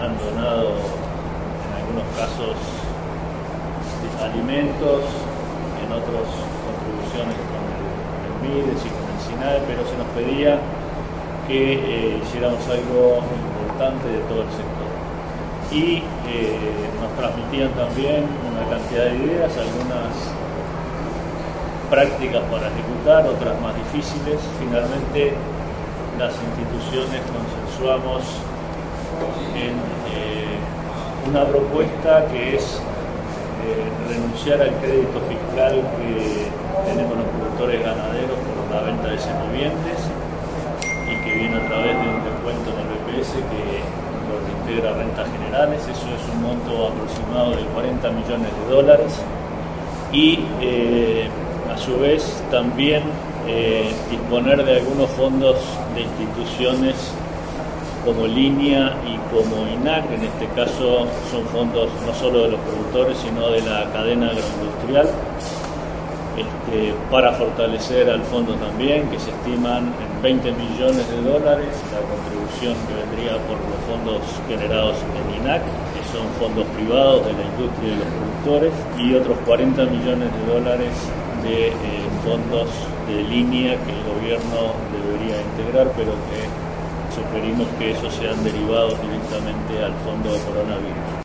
han donado en algunos casos alimentos, en otros contribuciones con el MIDES y con el SINAE, pero se nos pedía que hiciéramos algo importante de todo el sector. Y nos transmitían también una cantidad de ideas, algunas prácticas para ejecutar, otras más difíciles. Finalmente, las instituciones consensuamos en una propuesta que es renunciar al crédito fiscal que tenemos los productores ganaderos por la venta de semovientes y que viene a través de un descuento en el BPS que lo integra rentas generales. Eso es un monto aproximado de $40 millones y a su vez también disponer de algunos fondos de instituciones como Línea y como INAC. En este caso son fondos no solo de los productores sino de la cadena agroindustrial, para fortalecer al fondo también, que se estiman en $20 millones, la contribución que vendría por los fondos generados en INAC, que son fondos privados de la industria y de los productores, y otros $40 millones de fondos de Línea que el gobierno debería integrar, pero que sugerimos que esos sean derivados directamente al fondo de coronavirus.